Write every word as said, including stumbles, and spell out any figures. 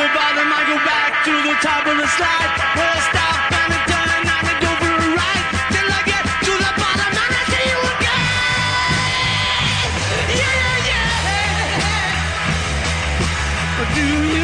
bottom, I go back to the top of the slide. Where I stop and I turn and I go for a ride. Till I get to the bottom and I see you again. Yeah, yeah, yeah. Do you